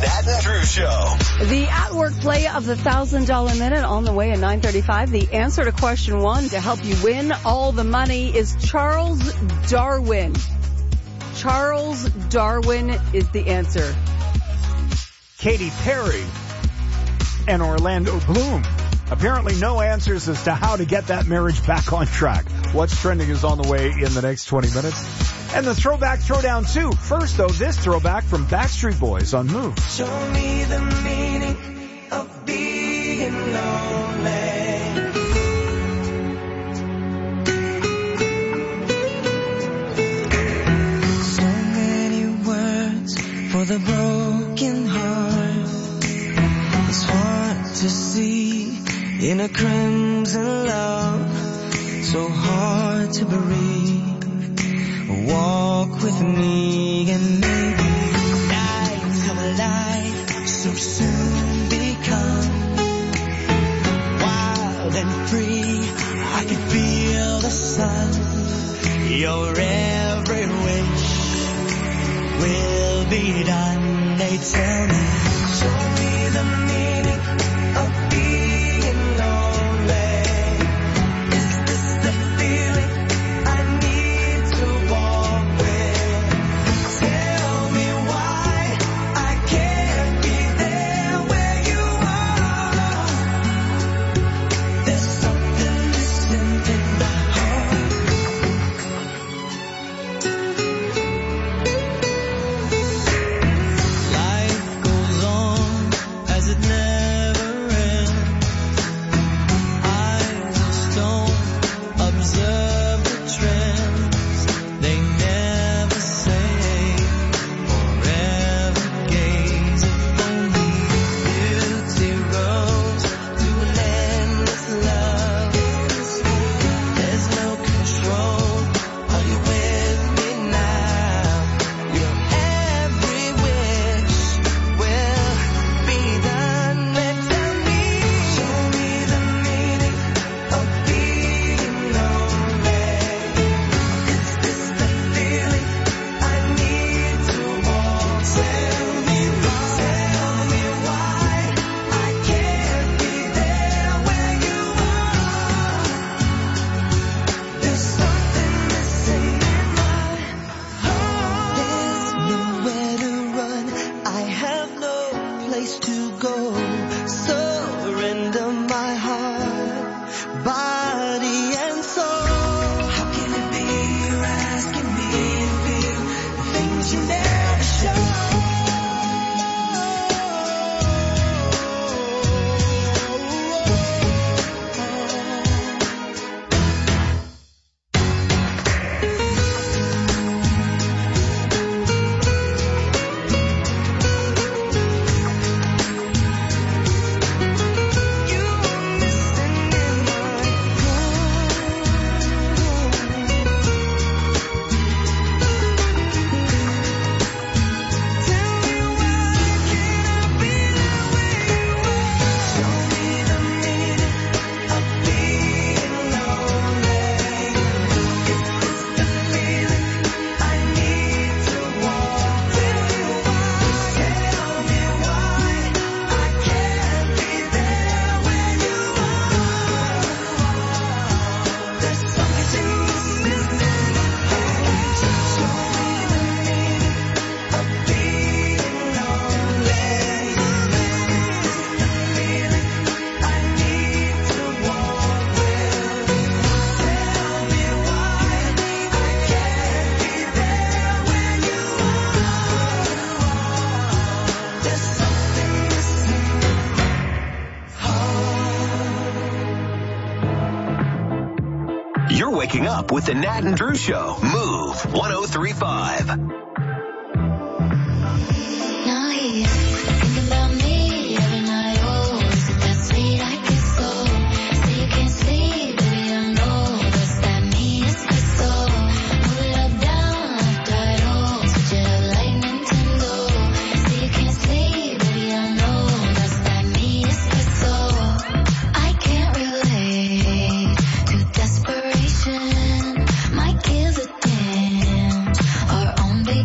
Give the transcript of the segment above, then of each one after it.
Nat and Drew Show. The at-work play of the $1,000 minute on the way at 9:35. The answer to question 1 to help you win all the money is Charles Darwin. Charles Darwin is the answer. Katy Perry and Orlando Bloom. Apparently no answers as to how to get that marriage back on track. What's trending is on the way in the next 20 minutes. And the Throwback Throwdown, too. First, though, this throwback from Backstreet Boys on Move. Show me the meaning of being lonely. So many words for the broken heart. It's hard to see in a crimson love. So hard to breathe. Walk with me and maybe nights of life so soon become wild and free. I can feel the sun. Your every wish will be done. They tell me, show me the meaning of being lonely. Is this the feeling I need to walk with? Tell me why I can't be there where you are. There's something missing in my heart. Life goes on as it never ends. Eyes of stone observe the trends. They never say forever gaze. If only beauty rose to an endless love. There's no control. Are you with me now? Your every wish will be done. Tell me, show me the meaning of being lonely. Is this the feeling I need to walk? Tell me why I can't be there where you are. There's something missing in my heart. There's nowhere to run. I have no place to go. Surrender my heart, body and soul. How can it be you're asking me to feel the things you never show? You're waking up with the Nat and Drew Show. Move 103.5. Now he's thinking about me every night. Oh, is it that sweet I get so? Say you can't sleep, baby, I know. Does that mean it's good so? Move it up, down, left, right, oh. Switch it up like Nintendo. Say you can't sleep, baby, I know. Does that mean it's good so? I can't relate to desperation. Might give a damn. Our own vacation.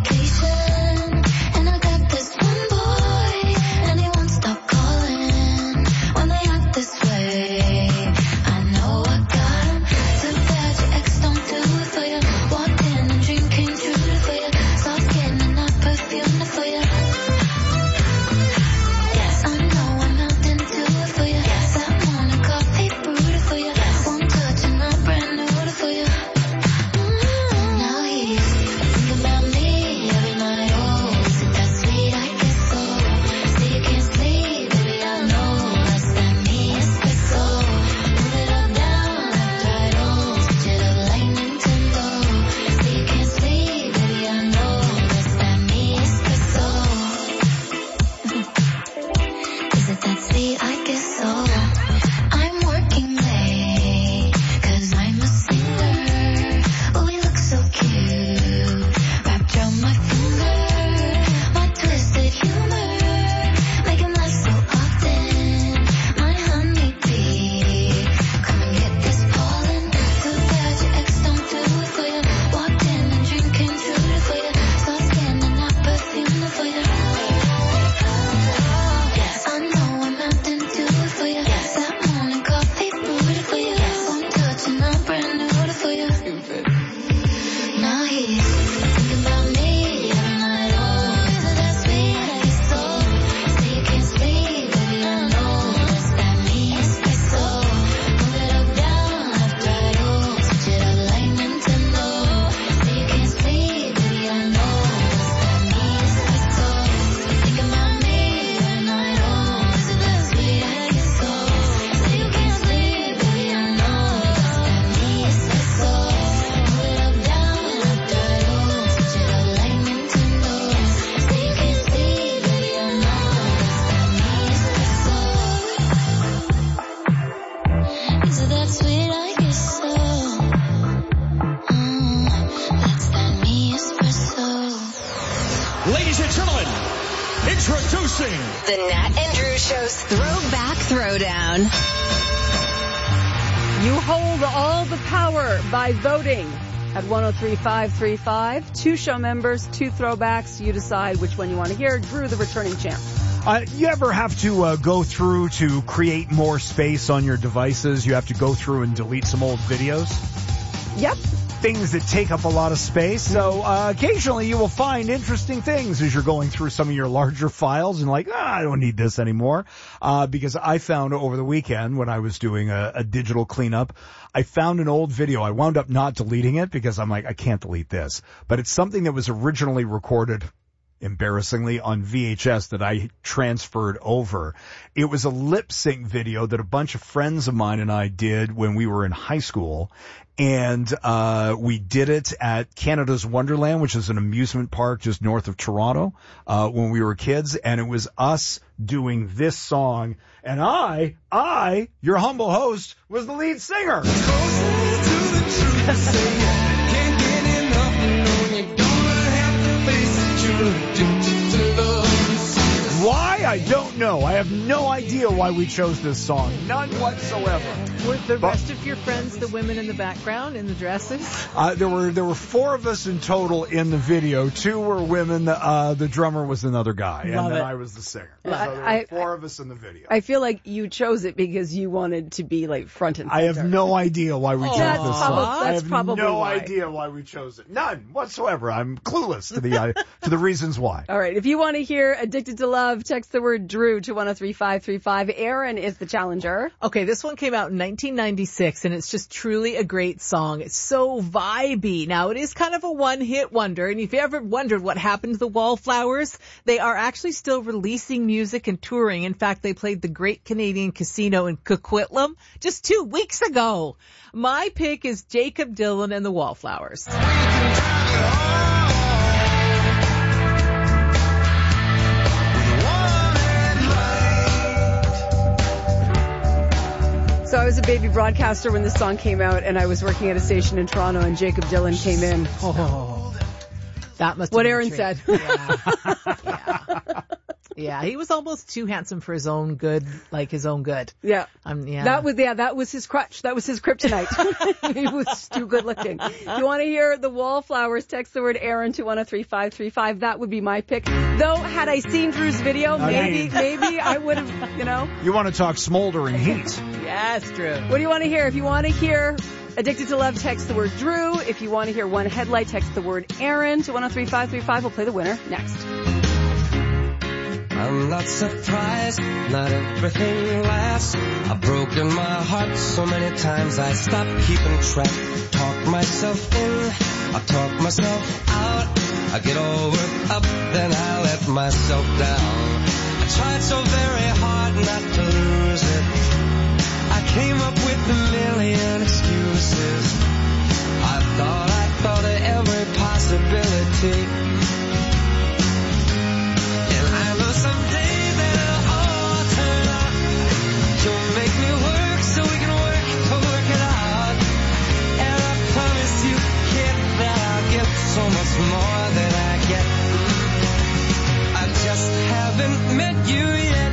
Introducing The Nat and Drew Show's Throwback Throwdown. You hold all the power by voting at 103535. 2 show members, 2 throwbacks. You decide which one you want to hear. Drew, the returning champ. You ever have to go through to create more space on your devices? You have to go through and delete some old videos? Yep. Things that take up a lot of space. So occasionally you will find interesting things as you're going through some of your larger files and like, I don't need this anymore. Because I found over the weekend when I was doing a digital cleanup, I found an old video. I wound up not deleting it because I'm like, I can't delete this. But it's something that was originally recorded, embarrassingly, on VHS that I transferred over. It was a lip sync video that a bunch of friends of mine and I did when we were in high school. And we did it at Canada's Wonderland, which is an amusement park just north of Toronto, when we were kids. And it was us doing this song. And I, your humble host, was the lead singer. Why? I don't know. I have no idea why we chose this song. None whatsoever. Were the rest of your friends the women in the background in the dresses? There were 4 of us in total in the video. 2 were women. The drummer was another guy, and then I was the singer. So there were 4 of us in the video. I feel like you chose it because you wanted to be like front and center. I have no idea why we chose this song. That's probably I have no why. idea why we chose it. None whatsoever. I'm clueless to the reasons why. All right. If you want to hear Addicted to Love, text the word Drew to 103535. Aaron is the challenger. Okay, this one came out in 1996, and it's just truly a great song. It's so vibey. Now, it is kind of a one-hit wonder, and if you ever wondered what happened to the Wallflowers, they are actually still releasing music and touring. In fact, they played the Great Canadian Casino in Coquitlam just 2 weeks ago. My pick is Jacob Dylan and the Wallflowers. So I was a baby broadcaster when this song came out, and I was working at a station in Toronto, and Jacob Dylan came in. Oh, that must have What been a Aaron treat. said. Yeah, he was almost too handsome for his own good, like his own good. Yeah. Yeah. That was his crutch. That was his kryptonite. He was too good looking. If you want to hear the Wallflowers, text the word Aaron to 103535. That would be my pick. Though, had I seen Drew's video, maybe I would have, You want to talk smoldering heat. Yes, Drew. What do you want to hear? If you want to hear Addicted to Love, text the word Drew. If you want to hear One Headlight, text the word Aaron to 103535. We'll play the winner next. I'm not surprised, not everything lasts. I've broken my heart so many times I stopped keeping track. Talk myself in, I talk myself out. I get all worked up, then I let myself down. I tried so very hard not to lose it. I came up with a million excuses. I thought of every possibility. Someday they'll all turn out. You'll make me work so we can work to work it out. And I promise you, kid, that I'll get so much more than I get. I just haven't met you yet.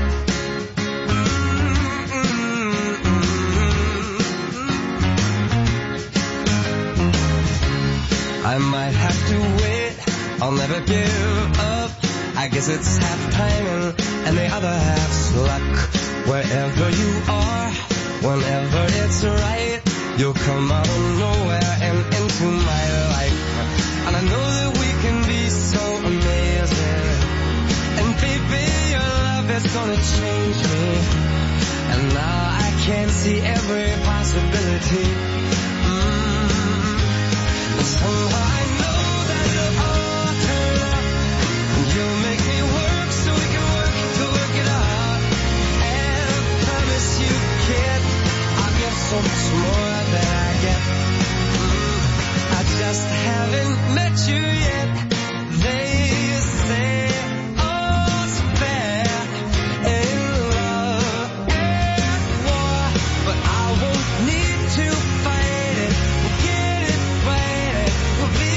I might have to wait, I'll never give up. I guess it's half timing and the other half's luck. Wherever you are, whenever it's right, you'll come out of nowhere and into my life. And I know that we can be so amazing. And baby, your love is gonna change me. And now I can see every possibility. Somehow I know that it'll all turn out. You'll make me work so we can work to work it out. And I promise you, kid, I'll get so much more than I get. I just haven't met you yet. They say all's fair in love and war, but I won't need to fight it. We'll get it right. We'll be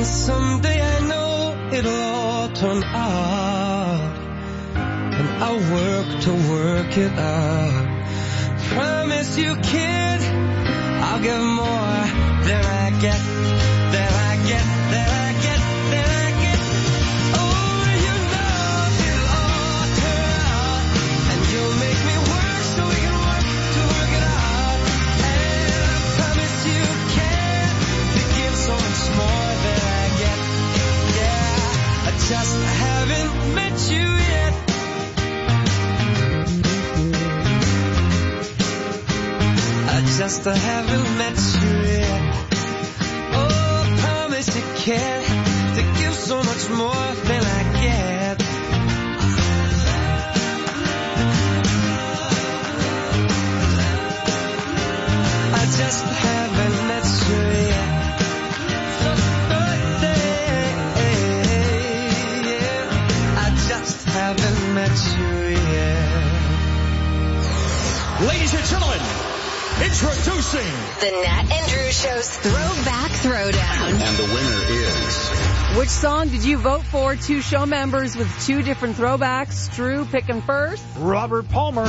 And someday I know it'll all turn out, and I'll work to work it out. Promise you, kid, I'll give more than I get, than I get, than I get, than I get. Oh, you know it'll all turn out, and you'll make me work so we can work to work it out. And I promise you, kid, to give so much more than I get. Yeah, I just haven't met you yet. I just haven't met you yet. Oh, promise you care to give so much more than I get. I just haven't met you yet. I just haven't met you yet. Ladies and gentlemen, introducing The Nat and Drew Show's Throwback Throwdown. And the winner is... Which song did you vote for? 2 show members with 2 different throwbacks. Drew picking first. Robert Palmer.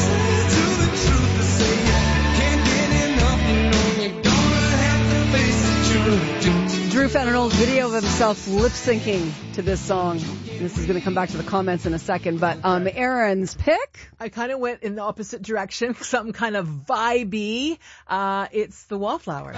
Drew found an old video of himself lip syncing to this song. This is going to come back to the comments in a second, but Aaron's pick. I kind of went in the opposite direction, something kind of vibey. It's the Wallflowers.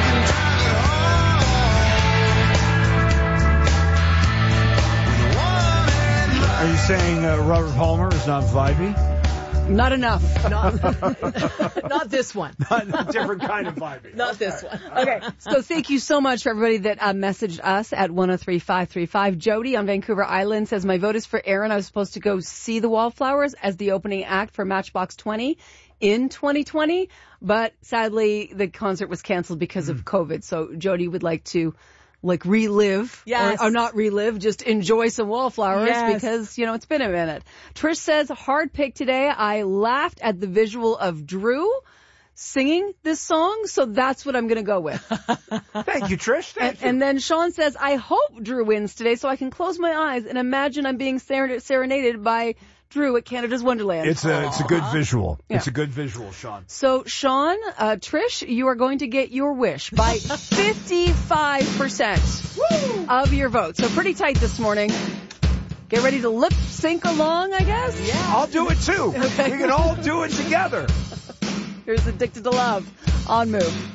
Are you saying Robert Palmer is not vibey? Not enough. Not this one. Not a different kind of vibey. Not this one. Okay, so thank you so much for everybody that messaged us at 103535. Jody on Vancouver Island says, my vote is for Aaron. I was supposed to go see the Wallflowers as the opening act for Matchbox 20 in 2020, but sadly the concert was canceled because of COVID. So Jody would like to relive, yes. or not relive, just enjoy some Wallflowers yes. because, it's been a minute. Trish says, hard pick today. I laughed at the visual of Drew singing this song, so that's what I'm going to go with. Thank you, Trish. Thank you. And then Sean says, I hope Drew wins today so I can close my eyes and imagine I'm being serenaded by Drew at Canada's Wonderland. It's a good visual. Yeah. It's a good visual, Sean. So, Sean, Trish, you are going to get your wish by 55% of your vote. So pretty tight this morning. Get ready to lip sync along, I guess? Yeah. I'll do it too. Okay. We can all do it together. Here's Addicted to Love on Move.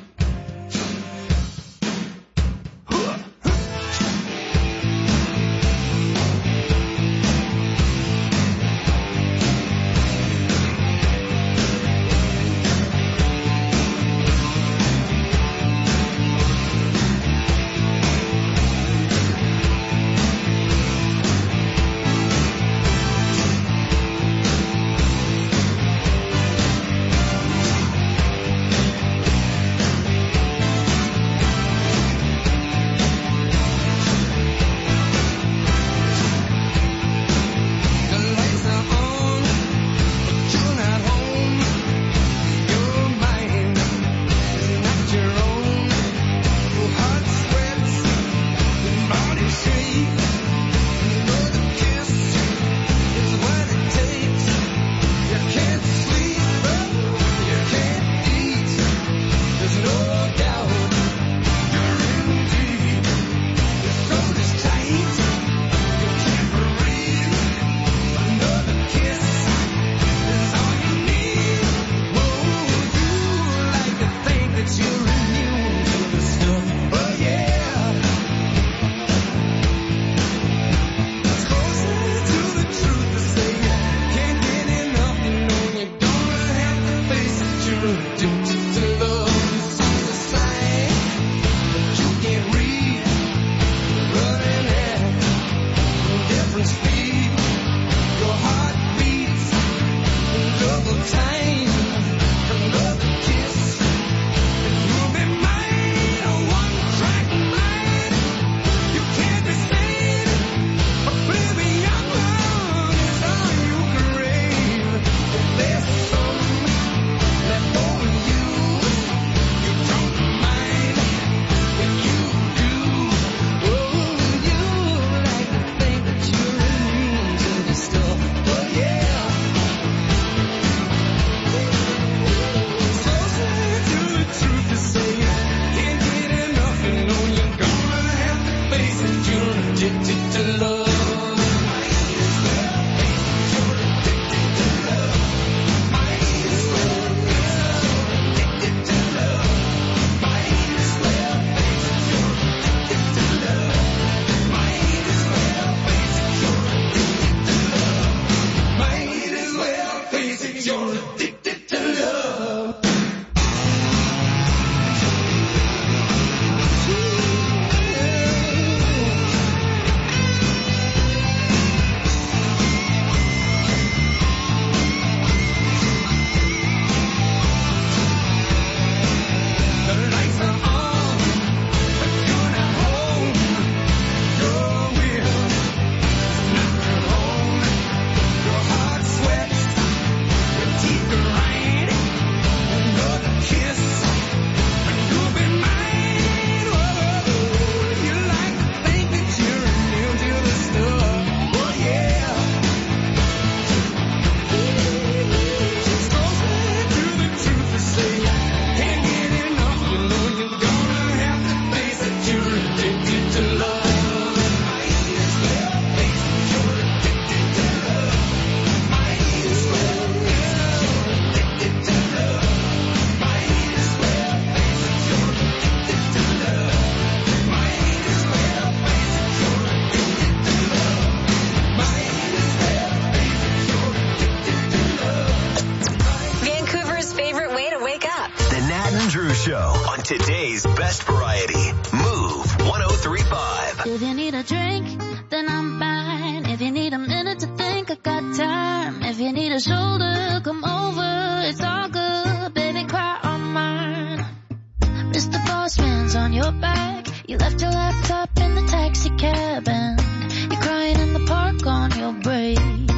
If you need a drink, then I'm fine. If you need a minute to think, I got time. If you need a shoulder, come over. It's all good, baby, cry on mine. Mr. Bossman's on your back. You left your laptop in the taxi cab and you're crying in the park on your break.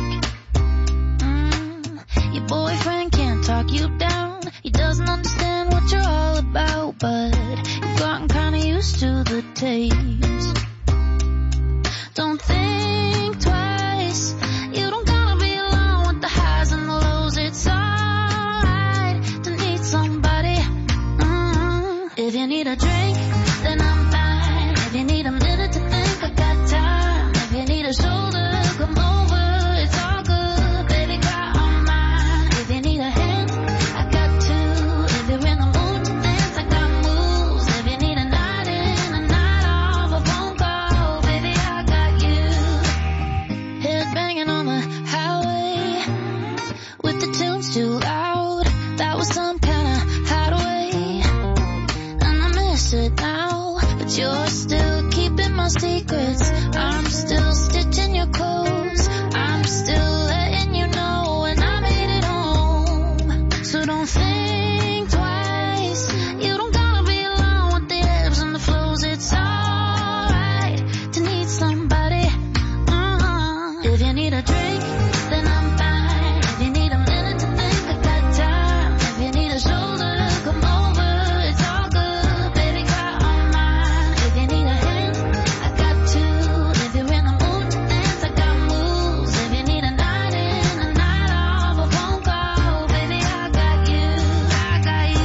Your boyfriend can't talk you down. He doesn't understand what you're all about, but you've gotten kinda used to the taste. Don't think twice. You don't gotta be alone with the highs and the lows. It's alright to need somebody. If you need a drink, then I'm fine. If you need a minute to think, I got time. If you need a shoulder, come over. It's all good, baby, cry on mine. If you need a hand, I got two. If you're in the mood to dance, I got moves. If you need a night in, a night off, a phone call, baby, I got you. Head banging on the highway with the tunes too loud. That was some kind of hideaway, and I miss it now. But you're still keeping my secrets. I'm still stitching your clothes. I'm still letting you know when I made it home. So don't think twice. You don't gotta be alone with the ebbs and the flows. It's alright to need somebody. If you need a drink, then I'm fine. If you need a minute to think, I got time. If you need a shoulder, come over. It's all good, baby, cry on mine. If you need a hand, I got two. If you're in the mood to dance, I got moves. If you need a night in, a night off, a phone call, baby, I got you. I got you.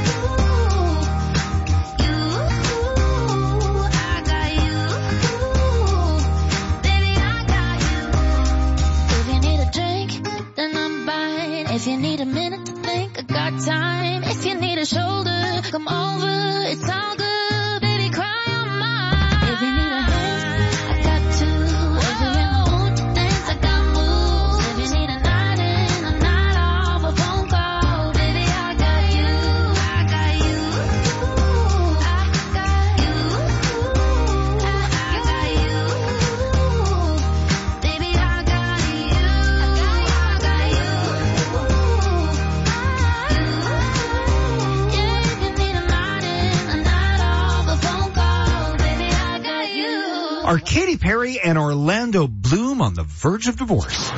You. I got you. Baby, I got you. If you need a drink, then I'm fine. If you need a minute to think, I got time. If you need a shoulder, come over. It's all good, baby, cry on mine. If you need a hand, I got two. If you're in the mood to dance, I got moves. If you need a night in, a night off, a phone call, baby, I got you. I got you. I got you. I got you. Baby, I got you. I got you. Yeah, if you need a night in, a night off, a phone call, baby, I got you. Are Katy Perry and Orlando Bloom on the verge of divorce?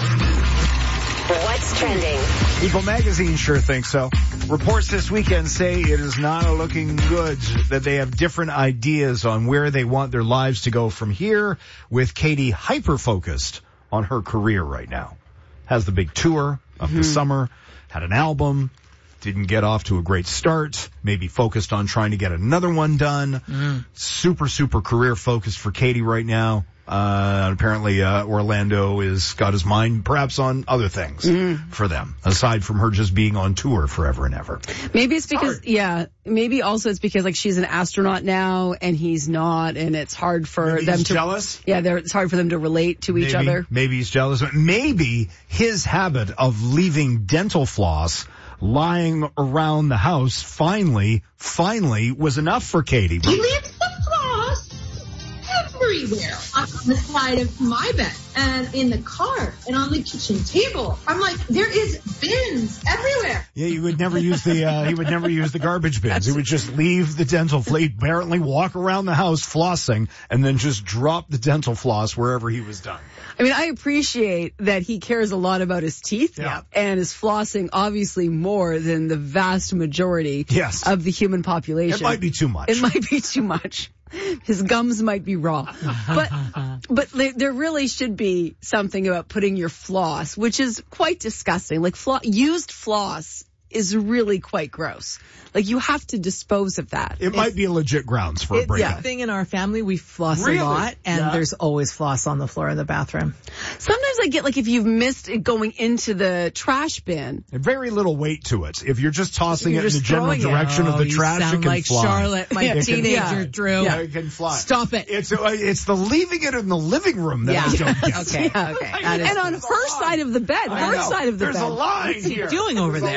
What's trending? People magazine sure thinks so. Reports this weekend say it is not looking good, that they have different ideas on where they want their lives to go from here, with Katy hyper-focused on her career right now. Has the big tour of the summer, had an album, didn't get off to a great start, maybe focused on trying to get another one done. Super career focused for Katy right now. Apparently, Orlando is got his mind perhaps on other things for them, aside from her just being on tour forever and ever. Maybe it's because, maybe also it's because like she's an astronaut now and he's not, and it's hard for Maybe them he's to jealous. Yeah, it's hard for them to relate to each other. Maybe he's jealous. Maybe his habit of leaving dental floss lying around the house finally was enough for Katy. He leaves the floss everywhere on the side of my bed and in the car and on the kitchen table. I'm like, there is bins everywhere. Yeah, he would never use the garbage bins. He would just leave the dental floss, apparently walk around the house flossing, and then just drop the dental floss wherever he was done. I mean, I appreciate that he cares a lot about his teeth and is flossing obviously more than the vast majority of the human population. It might be too much. It might be too much. His gums might be raw. But there really should be something about putting your floss, which is quite disgusting. Like used floss is really quite gross. Like, you have to dispose of that. It might be a legit grounds for a breakup. It's a thing in our family. We floss a lot, and there's always floss on the floor in the bathroom. Sometimes I get, like, if you've missed it going into the trash bin. Very little weight to it. If you're just tossing it in the general direction of the trash, it can like fly. Charlotte, my teenager, Drew. Yeah, it can fly. Stop it. It's the leaving it in the living room that I don't get. Okay. And on her side of the bed. Her side of the bed. There's a line here. What's he doing over there? There's a line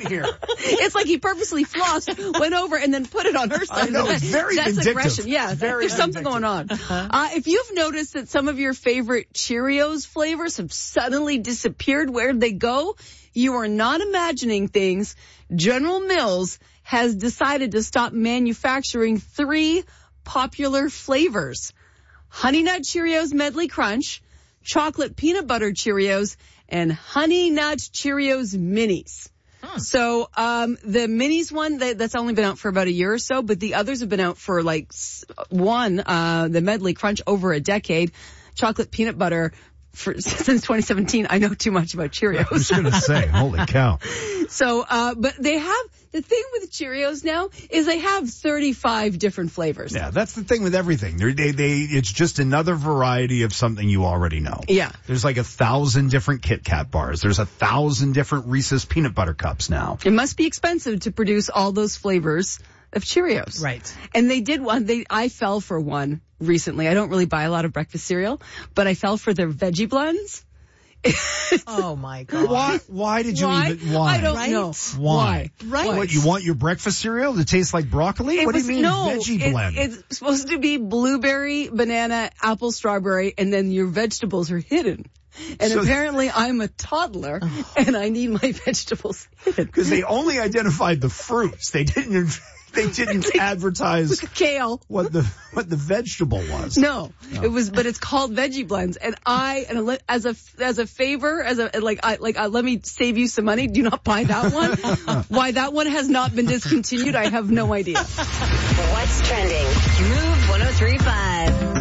here. It's like he purposely flossed, went over, and then put it on her side. I know, of the it's bed. very That's vindictive. aggression. Yeah, Very there's something going on. If you've noticed that some of your favorite Cheerios flavors have suddenly disappeared, where'd they go? You are not imagining things. General Mills has decided to stop manufacturing 3 popular flavors: Honey Nut Cheerios Medley Crunch, Chocolate Peanut Butter Cheerios, and Honey Nut Cheerios Minis. So the Minis one, that's only been out for about a year or so, but the others have been out for like the Medley Crunch over a decade. Chocolate Peanut Butter since 2017. I know too much about Cheerios. I was going to say, holy cow. So, but they have, the thing with Cheerios now is they have 35 different flavors. Yeah, that's the thing with everything. It's just another variety of something you already know. Yeah. There's like 1,000 different Kit Kat bars. There's 1,000 different Reese's peanut butter cups now. It must be expensive to produce all those flavors of Cheerios. Right. And they did one, I fell for one recently. I don't really buy a lot of breakfast cereal, but I fell for their veggie blends. Oh my God. Why did you even, I don't Right? know. Why? Right. What, you want your breakfast cereal to taste like broccoli? What do you mean veggie blend? It's supposed to be blueberry, banana, apple, strawberry, and then your vegetables are hidden. And So- apparently I'm a toddler and I need my vegetables hidden. Because they only identified the fruits. They didn't advertise Kale. what the vegetable was. No, it was, but it's called veggie blends. And as a favor, let me save you some money. Do not buy that one. Why that one has not been discontinued, I have no idea. What's trending? Move 103.5.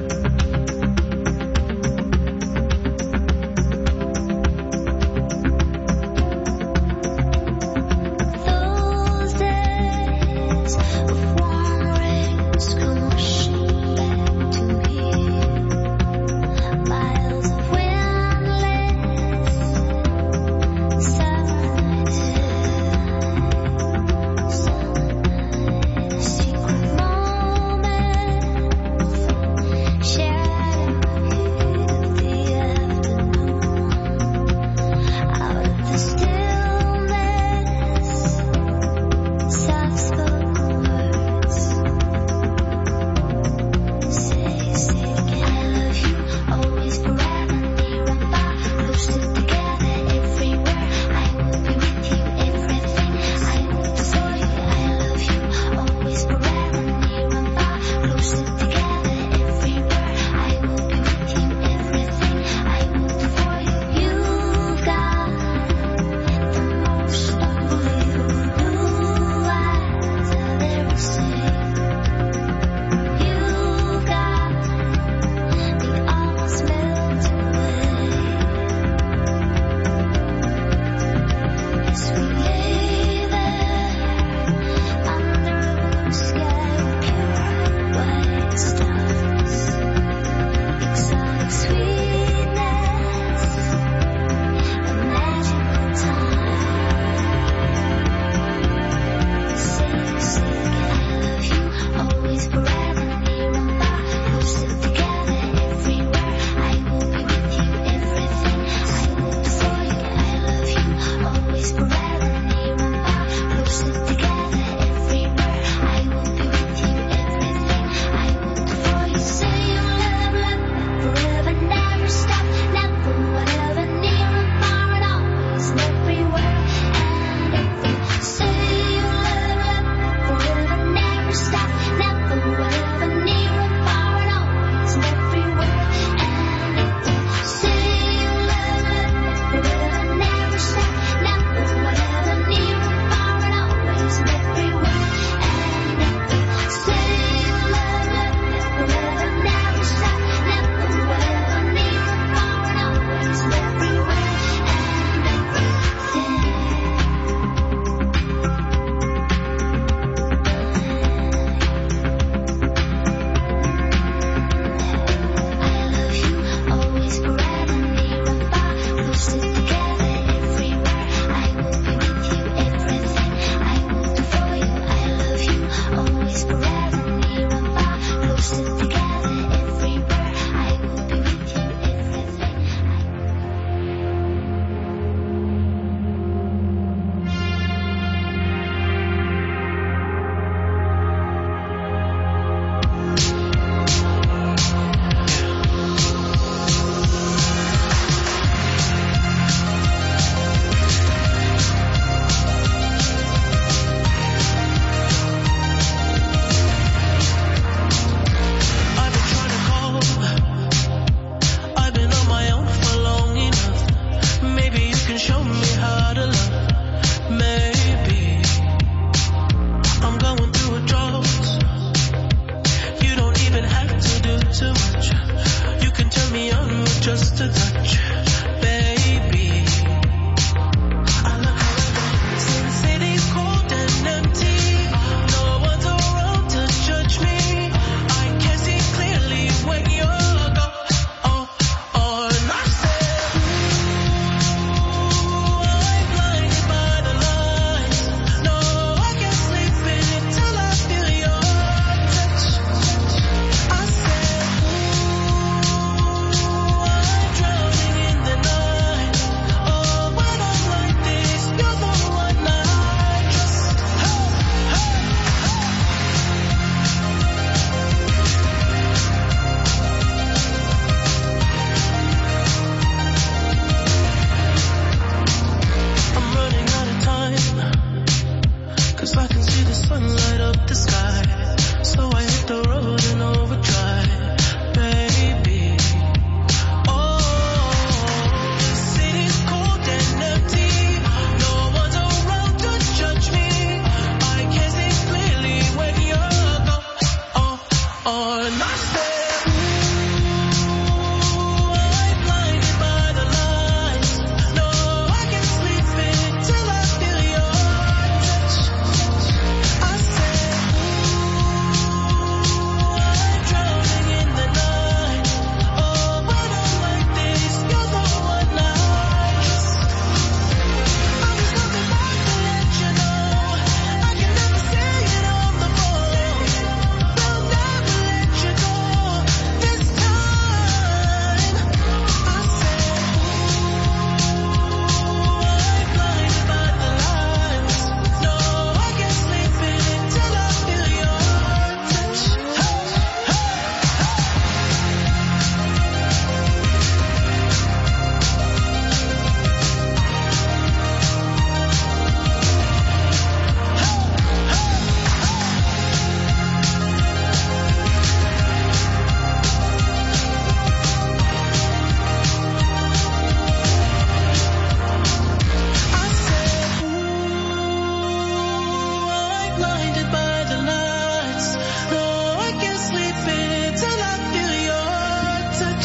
Those days of warm rains come washing back to me. Miles of windless silent secret moments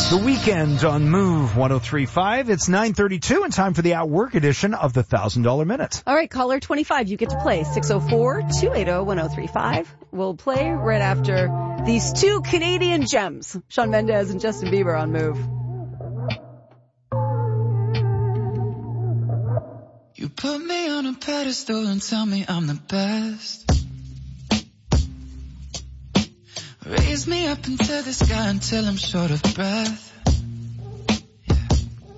The Weekend on Move 103.5. It's 9:32 and time for the At Work edition of the $1,000 Minute. All right, caller 25, you get to play 604-280-1035. We'll play right after these two Canadian gems, Shawn Mendes and Justin Bieber on Move. You put me on a pedestal and tell me I'm the best. Raise me up into the sky until I'm short of breath. Yeah.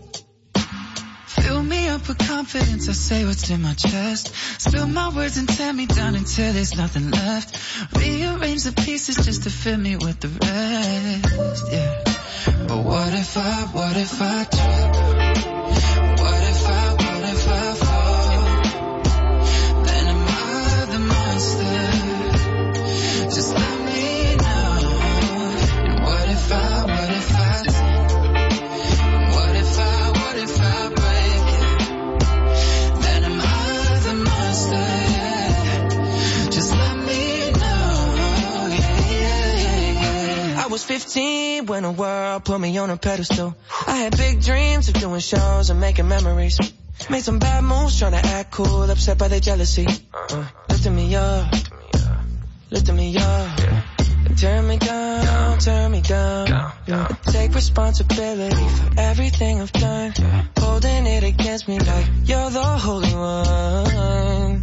Fill me up with confidence, I say what's in my chest. Spill my words and tear me down until there's nothing left. Rearrange the pieces just to fill me with the rest. Yeah. But what if I trip? What if I fall? Then am I the monster? Just let me know. And what if I break it? Then am I the monster? Yeah. Just let me know. Yeah. I was 15 when the world put me on a pedestal. I had big dreams of doing shows and making memories. Made some bad moves trying to act cool, upset by their jealousy. Lifting me up. And turn me down. Take responsibility for everything I've done. Holding it against me like you're the holy one.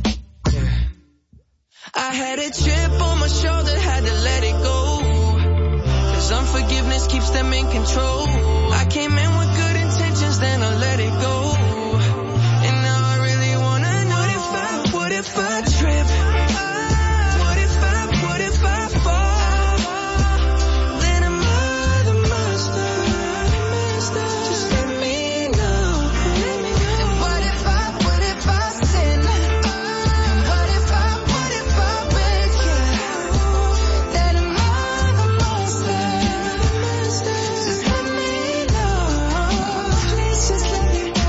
I had a chip on my shoulder, had to let it go. 'Cause unforgiveness keeps them in control. I came in with good intentions, then I let it go. And now I really wanna know what if I trip? What if I fall? Then am I the monster? Just let me know. And what if I sin? And what if I break it? Then am I the monster? Just let me know. Please just let me know.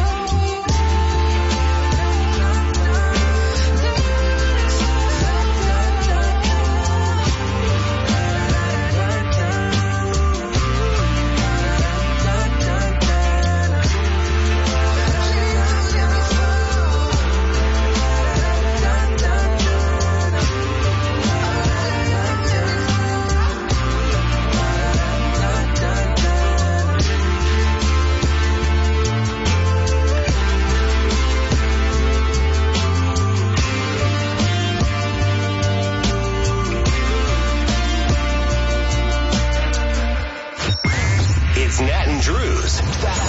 It's Nat and Drew's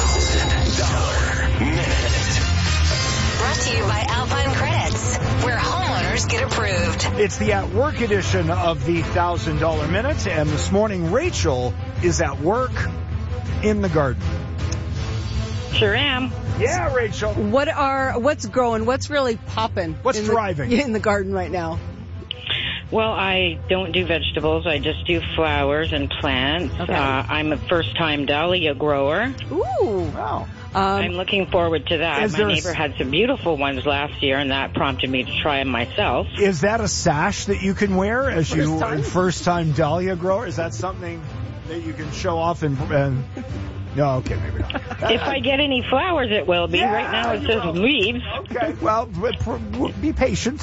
$1,000 Minute. Brought to you by Alpine Credits, where homeowners get approved. It's the At Work edition of the $1,000 Minute, and this morning Rachel is at work in the garden. Sure am. Yeah, Rachel. What's growing? What's really popping? What's thriving? In the garden right now? Well, I don't do vegetables. I just do flowers and plants. Okay. I'm a first-time dahlia grower. Ooh. Wow. I'm looking forward to that. My there neighbor had some beautiful ones last year, and that prompted me to try them myself. Is that a sash that you can wear as you first-time dahlia grower? Is that something that you can show off and no, okay, maybe not. If I get any flowers, it will be. Yeah, right now it says leaves. Okay, well, be patient.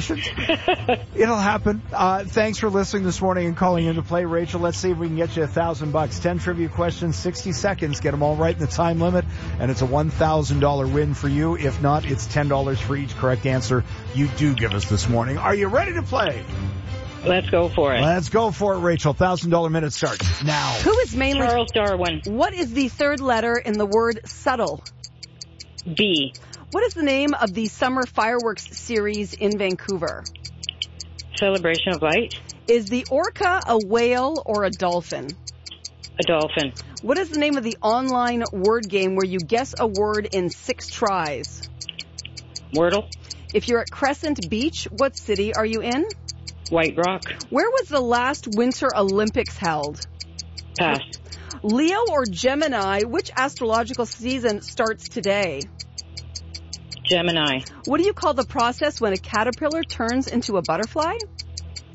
It'll happen. Thanks for listening this morning and calling in to play, Rachel. Let's see if we can get you $1,000. 10 trivia questions, 60 seconds. Get them all right in the time limit, and it's a $1,000 win for you. If not, it's $10 for each correct answer you do give us this morning. Are you ready to play? Let's go for it. Let's go for it, Rachel. $1,000 minute starts now. Who is mainly Charles Darwin. What is the third letter in the word subtle? B. What is the name of the summer fireworks series in Vancouver? Celebration of Light. Is the orca a whale or a dolphin? A dolphin. What is the name of the online word game where you guess a word in 6 tries? Wordle. If you're at Crescent Beach, what city are you in? White Rock. Where was the last Winter Olympics held? Pass. Leo or Gemini, which astrological season starts today? Gemini. What do you call the process when a caterpillar turns into a butterfly?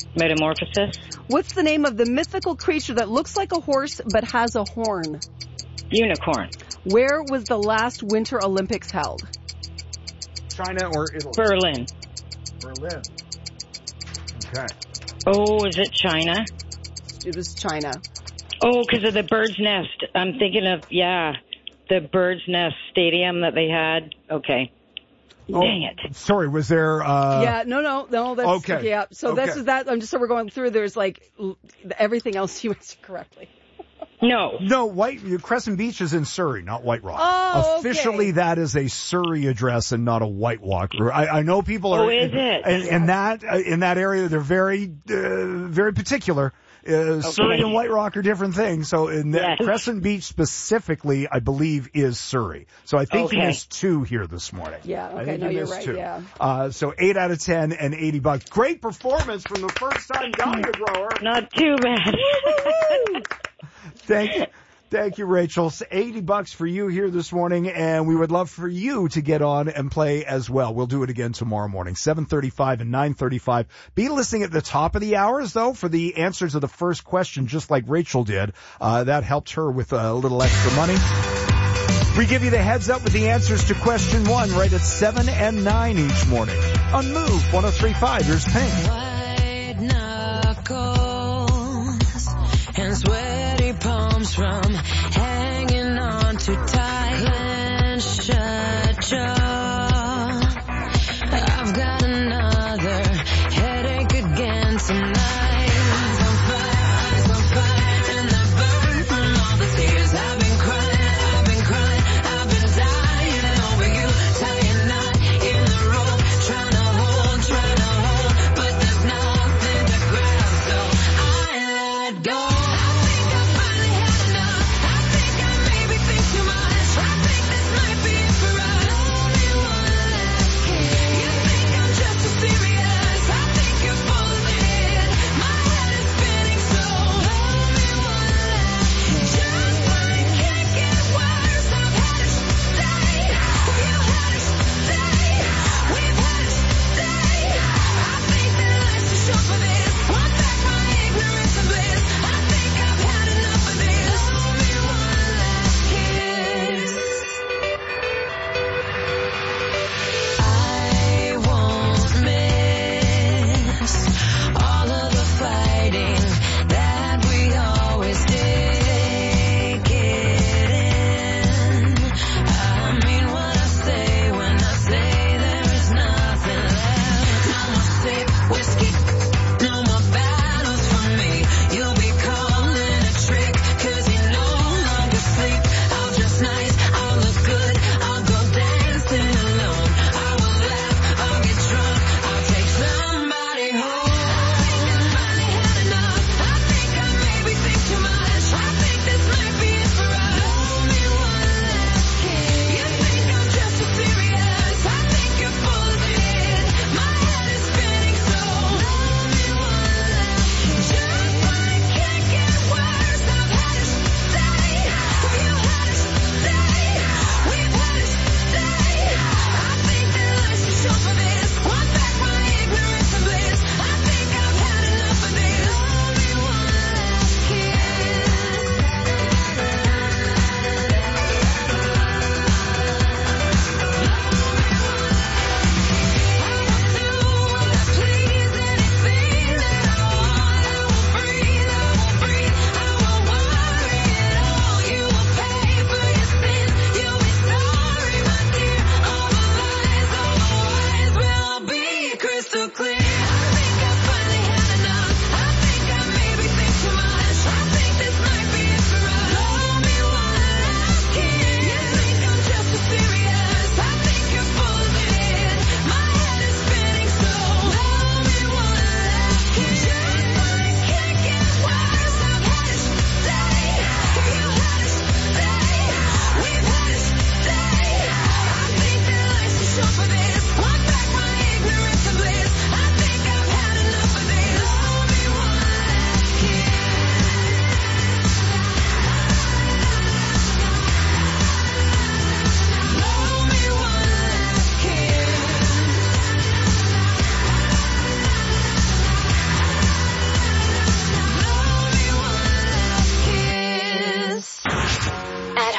Metamorphosis. What's the name of the mythical creature that looks like a horse but has a horn? Unicorn. Where was the last Winter Olympics held? China or Italy? Berlin. Berlin. Okay. Oh, is it China? It was China. Oh, because of the Bird's Nest. I'm thinking of, the Bird's Nest Stadium that they had. Okay. Dang it. Sorry, was there... Yeah, no, that's... Okay. Yeah, so Okay. this is that. I'm just so we're going through, there's like everything else you answered correctly. No. No, Crescent Beach is in Surrey, not White Rock. Oh, Officially, okay. that is a Surrey address and not a White Rock. I know people are... Oh, is it? In that area, they're very, very particular. Surrey and White Rock are different things. So Crescent Beach specifically, I believe, is Surrey. So I think he missed 2 here this morning. Yeah, I okay, think no, he you're missed right, 2. yeah. So 8 out of 10 and $80. Great performance from the first-time Dahlia grower. Not too bad. Thank you, Rachel. It's $80 for you here this morning, and we would love for you to get on and play as well. We'll do it again tomorrow morning, 7:35 and 9:35. Be listening at the top of the hours, though, for the answers of the first question, just like Rachel did. That helped her with a little extra money. We give you the heads up with the answers to question 1 right at 7 and 9 each morning. On Move 103.5, here's Pink. White knuckles and sweaty palms from hanging on too tight. Clenched shut jaw. I've got another headache again tonight. Eyes on fire, and the burn from all the tears I've been crying, I've been dying over you, tying knot in the rope, trying to hold, but there's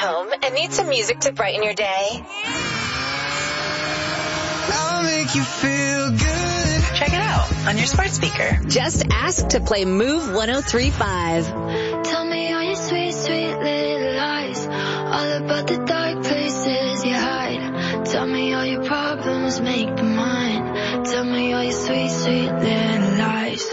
home and need some music to brighten your day? I'll make you feel good. Check it out on your smart speaker. Just ask to play Move 103.5. Tell me all your sweet, sweet little lies. All about the dark places you hide. Tell me all your problems, make them mine. Tell me all your sweet, sweet little lies.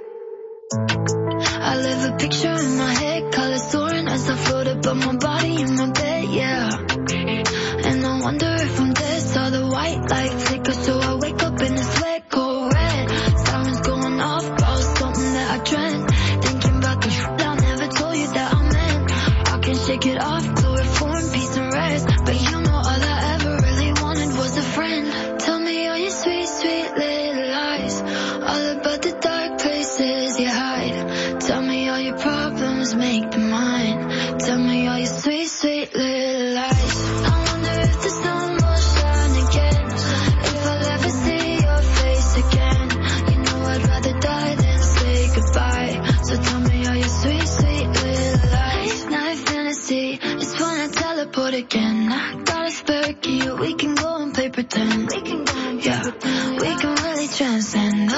I live a picture in my head, colors soaring as I float above my body in my bed, yeah. And I wonder if I'm dead, saw the white light flicker, so I wake up in a sweat, cold red. Sirens going off, about something that I dreamt. Thinking about the shit I never told you that I meant. I can shake it off, chloroform, peace and rest. But you know all I ever really wanted was a friend. Tell me all your sweet, sweet little lies. All about the dark places you hide. Tell me all your problems, make them mine. Tell me all your sweet, sweet little lies. I wonder if the sun will shine again. If I'll ever see your face again. You know I'd rather die than say goodbye. So tell me all your sweet, sweet little lies. Night fantasy, just wanna teleport again. I got a spare key, we can go and play pretend. We can really transcend.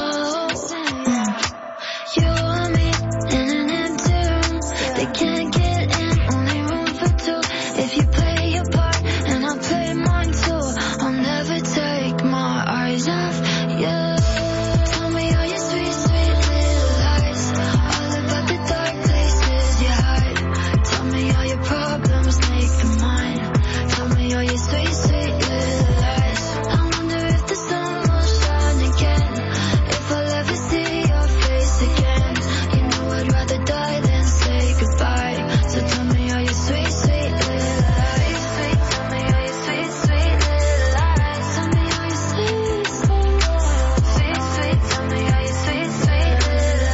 You and me in an empty room. They can't get in, only room for two. If you play your part and I play mine too, I'll never take my eyes off you. Tell me all your sweet, sweet little lies. All about the dark places you hide. Tell me all your problems, make them mine. Tell me all your sweet, sweet little lies. I wonder if the sun will shine again. If I'll ever see your face again. You know I'd rather die than say goodbye. So tell me all your sweet, sweet little lies. Tell me all your sweet, sweet little lies. Tell me all your sweet, sweet, sweet. Tell me all your sweet, sweet little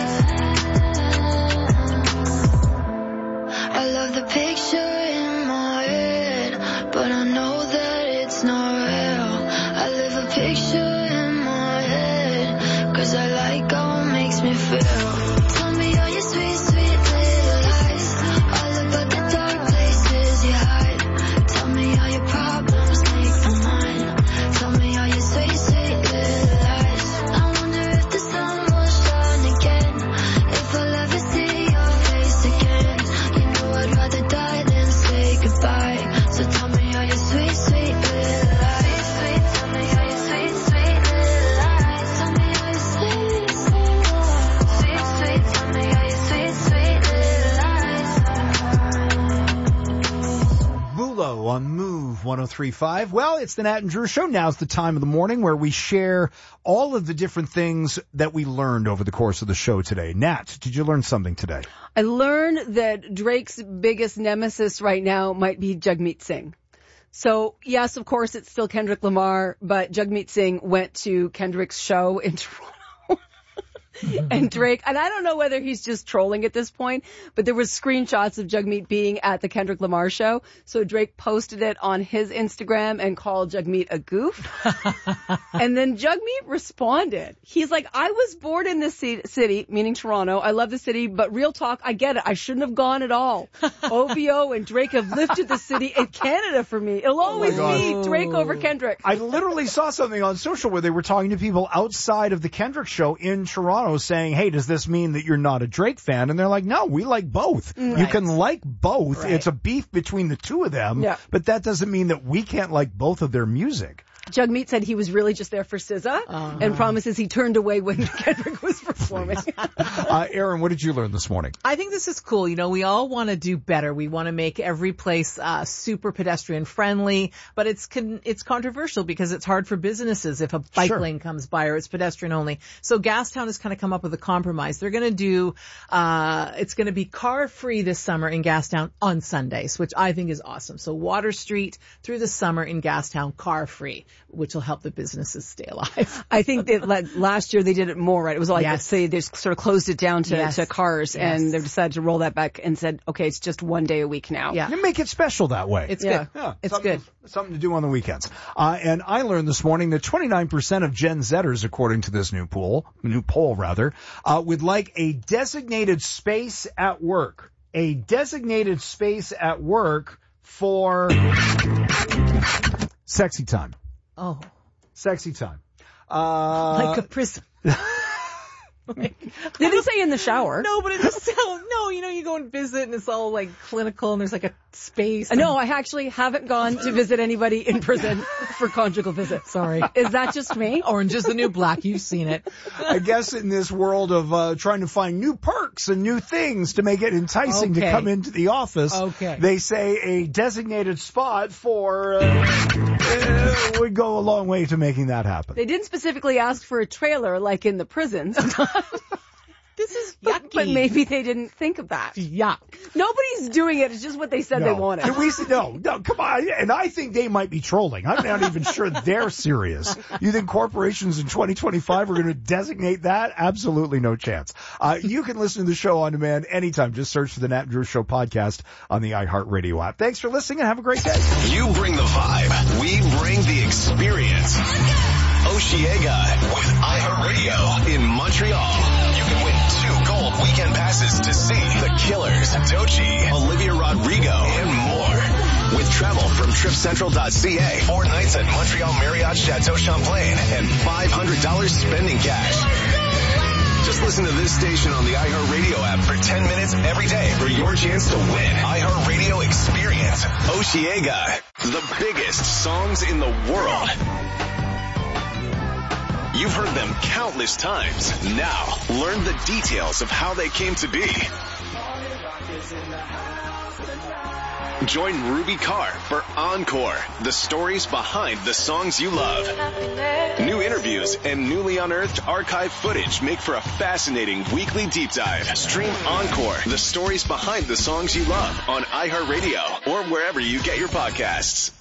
lies. I love the picture in my head, but I know that it's not real. I live a picture in my head, 'cause I like how it makes me feel. Tell me all your sweet, sweet little lies. All about the dark places you hide. Tell me all your problems, make them mine. Tell me all your sweet, sweet little lies. I wonder if the sun will shine again. If I'll ever see your face again. You know I'd rather die than say goodbye. So tell me all your sweet, sweet little lies. Tell me all your sweet, sweet little lies. Tell me all your sweet, sweet, sweet. Tell me all your sweet, sweet little lies. Bulo on Move 103.5. Well, it's the Nat and Drew Show. Now's the time of the morning where we share all of the different things that we learned over the course of the show today. Nat, did you learn something today? I learned that Drake's biggest nemesis right now might be Jagmeet Singh. So, yes, of course, it's still Kendrick Lamar, but Jagmeet Singh went to Kendrick's show in Toronto. And Drake, and I don't know whether he's just trolling at this point, but there was screenshots of Jagmeet being at the Kendrick Lamar show. So Drake posted it on his Instagram and called Jagmeet a goof. And then Jagmeet responded. He's like, I was born in this city, meaning Toronto. I love the city, but real talk, I get it. I shouldn't have gone at all. OVO and Drake have lifted the city and Canada for me. It'll always be Drake over Kendrick. I literally saw something on social where they were talking to people outside of the Kendrick show in Toronto saying, hey, does this mean that you're not a Drake fan? And they're like, no, we like both. Right. You can like both. Right. It's a beef between the two of them, but that doesn't mean that we can't like both of their music. Jagmeet said he was really just there for SZA and promises he turned away when Kendrick was performing. Aaron, what did you learn this morning? I think this is cool. You know, we all want to do better. We want to make every place super pedestrian friendly, but it's controversial because it's hard for businesses if a bike lane comes by or it's pedestrian only. So Gastown has kind of come up with a compromise. They're going to do, it's going to be car free this summer in Gastown on Sundays, which I think is awesome. So Water Street through the summer in Gastown, car free, which will help the businesses stay alive. I think that last year they did it more, right? It was like, let's say they sort of closed it down to cars and they decided to roll that back and said, okay, it's just one day a week now. Yeah. You make it special that way. It's good. Yeah. It's good. Something to do on the weekends. And I learned this morning that 29% of Gen Zers, according to this new poll, would like a designated space at work a designated space at work for sexy time. Oh. Sexy time. Like a prison. Didn't say in the shower. No, but it's so, no, you go and visit and it's all like clinical and there's like a space. No, I actually haven't gone to visit anybody in prison for conjugal visits. Sorry. Is that just me? Orange is the New Black. You've seen it. I guess in this world of trying to find new perks and new things to make it enticing to come into the office, they say a designated spot for would go a long way to making that happen. They didn't specifically ask for a trailer like in the prisons. This is yucky. But maybe they didn't think of that. Yuck. Nobody's doing it. It's just what they said they wanted. No, come on. And I think they might be trolling. I'm not even sure they're serious. You think corporations in 2025 are going to designate that? Absolutely no chance. You can listen to the show on demand anytime. Just search for the Nat and Drew Show podcast on the iHeartRadio app. Thanks for listening and have a great day. You bring the vibe. We bring the experience. Oshiega with iHeartRadio in Montreal. You can win 2 gold weekend passes to see The Killers, Doechii, Olivia Rodrigo, and more. With travel from tripcentral.ca, 4 nights at Montreal Marriott Chateau Champlain, and $500 spending cash. Just listen to this station on the iHeartRadio app for 10 minutes every day for your chance to win. iHeartRadio Experience. Oshiega. The biggest songs in the world. You've heard them countless times. Now, learn the details of how they came to be. Join Ruby Carr for Encore, the stories behind the songs you love. New interviews and newly unearthed archive footage make for a fascinating weekly deep dive. Stream Encore, the stories behind the songs you love on iHeartRadio or wherever you get your podcasts.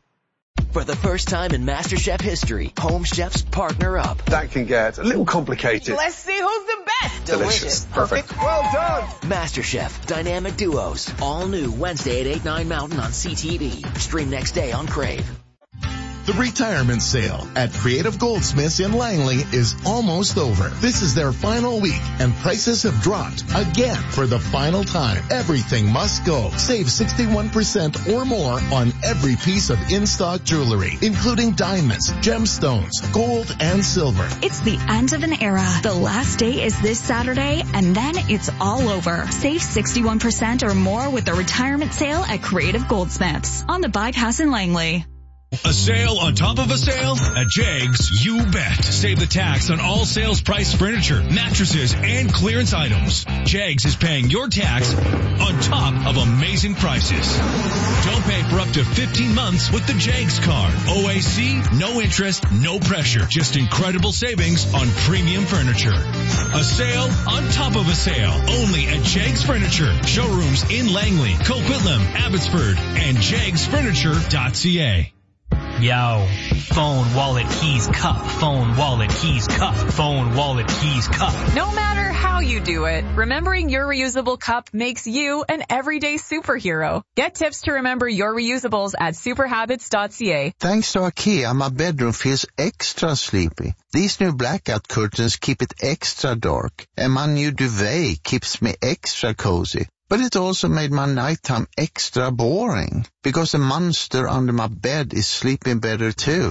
For the first time in MasterChef history, Home Chefs partner up. That can get a little complicated. Let's see who's the best. Delicious. Perfect. Well done. MasterChef Dynamic Duos. All new Wednesday at 8, 9 Mountain on CTV. Stream next day on Crave. The retirement sale at Creative Goldsmiths in Langley is almost over. This is their final week and prices have dropped again for the final time. Everything must go. Save 61% or more on every piece of in-stock jewelry, including diamonds, gemstones, gold, and silver. It's the end of an era. The last day is this Saturday, and then it's all over. Save 61% or more with the retirement sale at Creative Goldsmiths on the Bypass in Langley. A sale on top of a sale? At Jags, you bet. Save the tax on all sales price furniture, mattresses, and clearance items. Jags is paying your tax on top of amazing prices. Don't pay for up to 15 months with the Jags card. OAC, no interest, no pressure. Just incredible savings on premium furniture. A sale on top of a sale. Only at Jags Furniture. Showrooms in Langley, Coquitlam, Abbotsford, and jagsfurniture.ca. Yo, phone, wallet, keys, cup, phone, wallet, keys, cup, phone, wallet, keys, cup. No matter how you do it, remembering your reusable cup makes you an everyday superhero. Get tips to remember your reusables at superhabits.ca. Thanks to IKEA, my bedroom feels extra sleepy. These new blackout curtains keep it extra dark, and my new duvet keeps me extra cozy. But it also made my nighttime extra boring, because the monster under my bed is sleeping better too.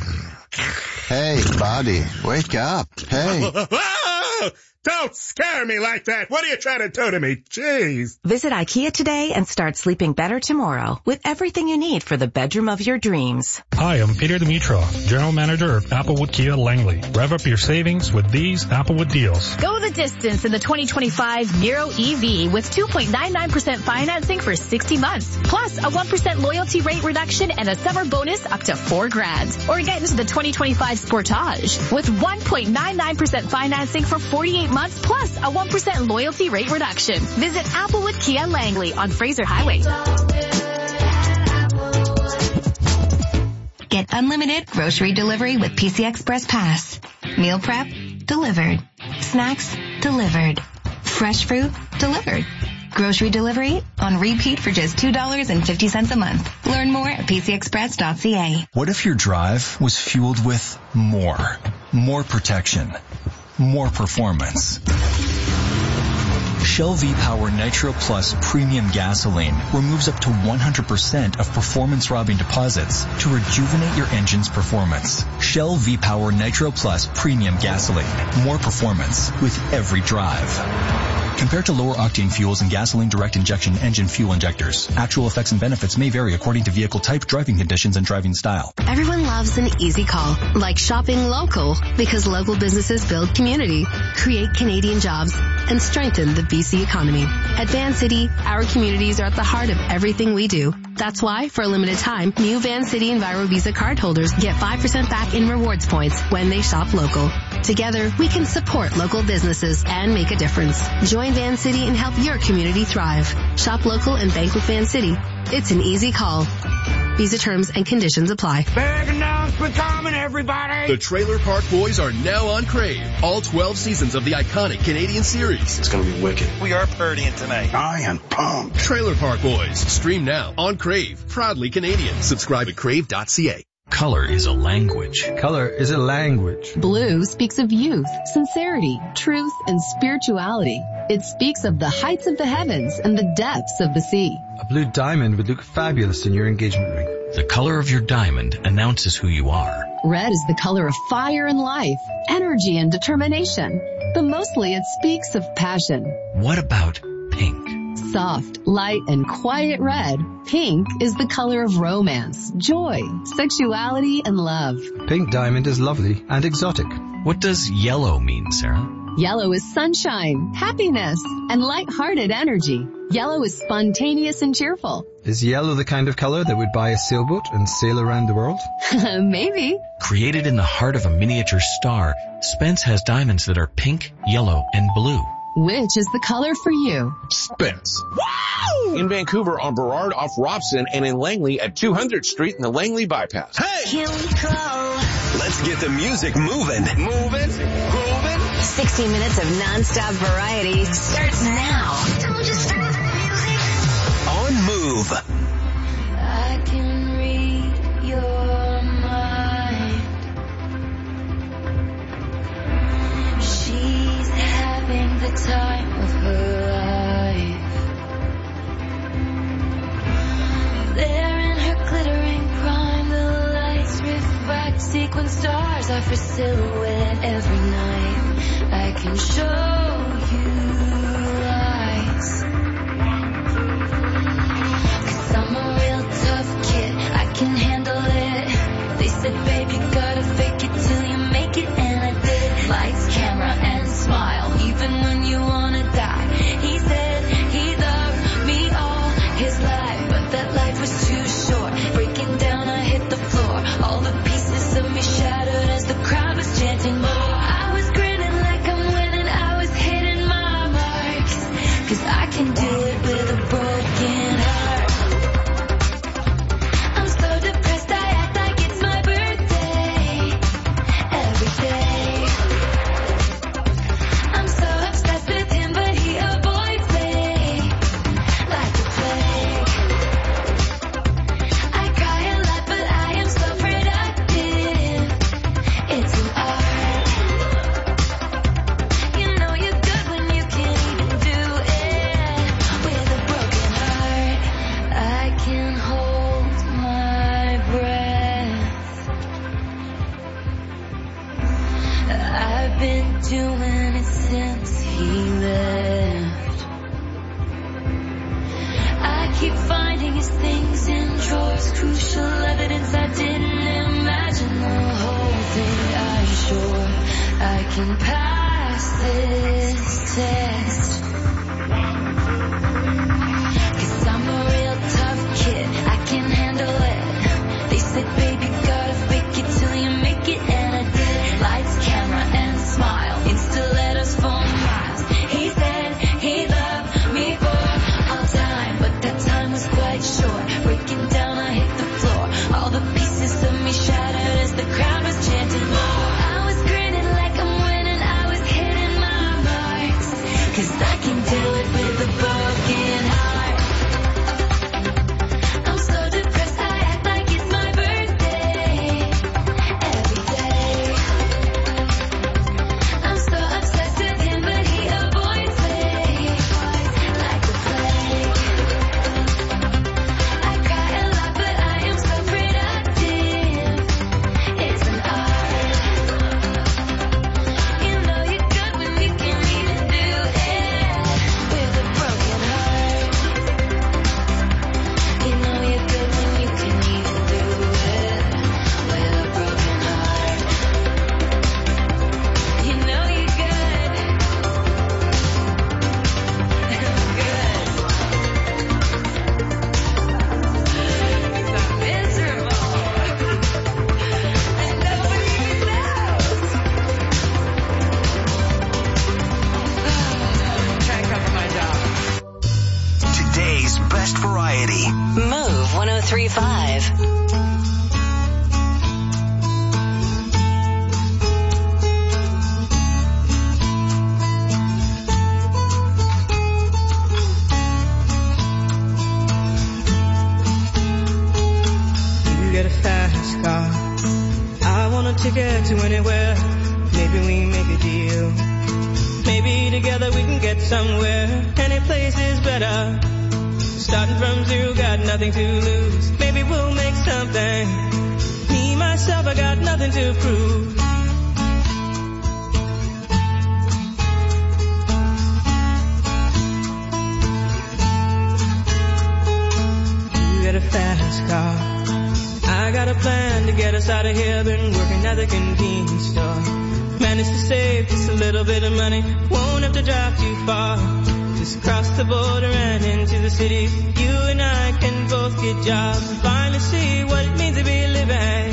Hey, buddy, wake up. Hey. Don't scare me like that. What are you trying to do to me? Jeez. Visit IKEA today and start sleeping better tomorrow with everything you need for the bedroom of your dreams. Hi, I'm Peter Dimitrov, General Manager of Applewood Kia Langley. Rev up your savings with these Applewood deals. Go the distance in the 2025 Nero EV with 2.99% financing for 60 months, plus a 1% loyalty rate reduction and a summer bonus up to $4,000. Or get into the 2025 Sportage with 1.99% financing for 48 months plus a 1% loyalty rate reduction. Visit Applewood Kia Langley on Fraser Highway. Get unlimited grocery delivery with PC Express Pass. Meal prep, delivered. Snacks, delivered. Fresh fruit, delivered. Grocery delivery on repeat for just $2.50 a month. Learn more at pcexpress.ca. What if your drive was fueled with more protection, more performance? Shell V-Power Nitro Plus Premium Gasoline removes up to 100% of performance-robbing deposits to rejuvenate your engine's performance. Shell V-Power Nitro Plus Premium Gasoline. More performance with every drive. Compared to lower octane fuels and gasoline direct injection engine fuel injectors, actual effects and benefits may vary according to vehicle type, driving conditions, and driving style. Everyone loves an easy call, like shopping local, because local businesses build community, create Canadian jobs, and strengthen the BC economy. At Van City, our communities are at the heart of everything we do. That's why, for a limited time, new Van City EnviroVisa cardholders get 5% back in rewards points when they shop local. Together, we can support local businesses and make a difference. Join Van City and help your community thrive. Shop local and bank with Van City. It's an easy call. Visa terms and conditions apply. Begging down for coming, everybody. The Trailer Park Boys are now on Crave. All 12 seasons of the iconic Canadian series. It's going to be wicked. We are partying tonight. I am pumped. Trailer Park Boys. Stream now on Crave. Proudly Canadian. Subscribe at crave.ca. Color is a language. Color is a language. Blue speaks of youth, sincerity, truth, and spirituality. It speaks of the heights of the heavens and the depths of the sea. A blue diamond would look fabulous in your engagement ring. The color of your diamond announces who you are. Red is the color of fire and life, energy and determination. But mostly it speaks of passion. What about pink? Soft, light, and quiet red, pink is the color of romance, joy, sexuality, and love. Pink diamond is lovely and exotic. What does yellow mean, Sarah? Yellow is sunshine, happiness, and light-hearted energy. Yellow is spontaneous and cheerful. Is yellow the kind of color that would buy a sailboat and sail around the world? Maybe. Created in the heart of a miniature star, Spence has diamonds that are pink, yellow, and blue. Which is the color for you? Spence. Wow! In Vancouver on Burrard off Robson and in Langley at 200th Street in the Langley Bypass. Hey! Here we go. Let's get the music moving. Moving, grooving. 60 minutes of nonstop variety starts now. Don't just stop the music. On Move. I can read your mind. She's having the time of her life. There in her glittering prime, the lights refract. Sequin stars are for silhouette every night. I can show you lights. 'Cause I'm a real tough kid, I can handle it. They said, babe, you gotta fake it till you make it, and I did. Lights, camera, and smile, even when you wanna die. He said he loved me all his life, but that life was too short. Breaking down, I hit the floor. All the pieces of me shattered as the crowd was chanting more. I was grinning like I'm winning, I was hitting my marks. 'Cause I can do it with a broken heart. I'm so depressed, I act like it's my birthday. Every day. I'm so obsessed with him, but he avoids me like a plague. I cry a lot, but I am so productive. It's an art. You know you're good when you can't even do it with a broken heart. I can hold my breath. I've been doing it since he left. I keep finding his things in drawers, crucial evidence I didn't imagine. The whole thing, I'm sure I can pass this test. 'Cause I'm a real tough kid, I can handle it. They said, baby, gotta fake it till you make it, and I did. Lights, camera, and smile, Insta letters for miles. He said he loved me for all time, but that time was quite short. Breaking down, I hit the floor. All the pieces of me shattered as the crowd was chanting more. I was grinning like I'm winning, I was hitting my marks. 'Cause I best variety. Move 103.5. Get a fast car. I want a ticket to anywhere. Maybe we make a deal. Maybe together we can get somewhere. Any place is better. Starting from zero, got nothing to lose. Maybe we'll make something. Me, myself, I got nothing to prove. You get a fast car. I got a plan to get us out of here. Been working at the convenience store. Managed to save just a little bit of money. Won't have to drive too far. Just cross the border and into the city. You and I can both get jobs and finally see what it means to be living.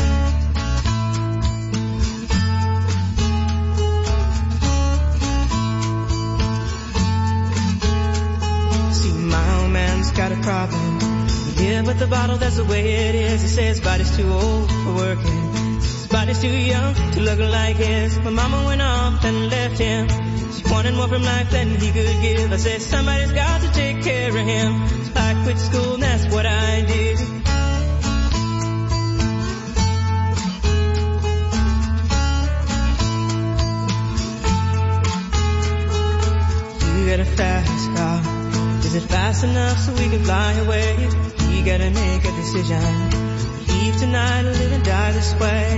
See, my old man's got a problem. Yeah, but the bottle, that's the way it is. He says his body's too old for working. His body's too young to look like his. My mama went off and left him. She wanted more from life than he could give. I said, somebody's got to take care of him. So I quit school and that's what I did. You got a fast car. Is it fast enough so we can fly away? We gotta make a decision. Leave tonight or live and die this way.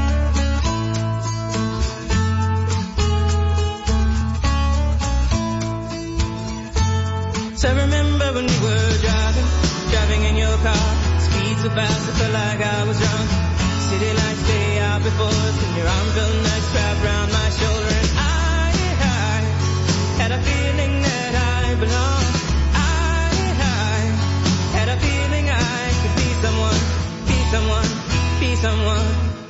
So I remember when we were driving in your car. Speed so fast I felt like I was drunk. City lights stay out before us and your arm felt nice wrapped around my shoulder. And I had a feeling that I belonged. Had a feeling I could be someone, be someone, be someone.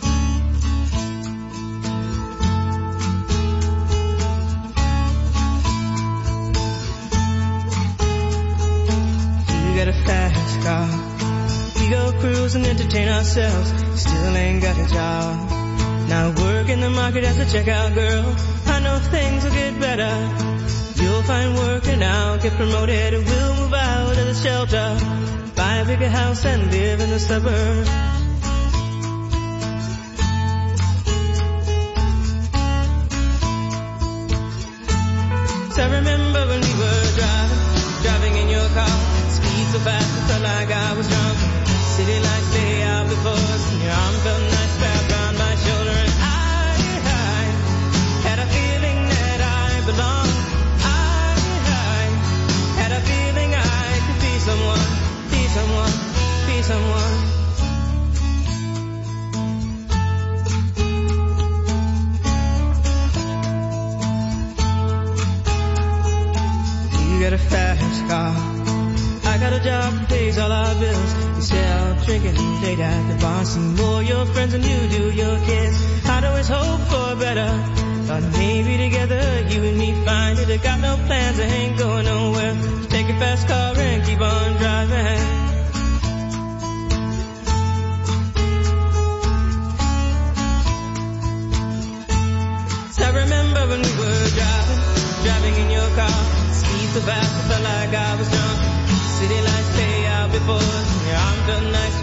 You got a fast car. We go cruise and entertain ourselves. Still ain't got a job. Now work in the market as a checkout girl. I know things will get better. You'll find work and I'll get promoted. We'll move out of the shelter, buy a bigger house and live in the suburbs. So I remember when we were driving in your car. Speed so fast I felt like I was drunk. City lights lay out before us and your arm felt nice wrapped around my shoulder. And I had a feeling that I belonged. Had a feeling I could be someone, be someone, be someone. You got a fast car. I got a job that pays all our bills. You sell drinking late at the bar. See more your friends than you do your kids. I'd always hope for better. Thought maybe together you and me find it. I got no plans, I ain't going nowhere. Just take a fast car and keep on driving. So I remember when we were driving in your car. Speed so fast I felt like I was drunk. City lights lay out before us and your arm felt nice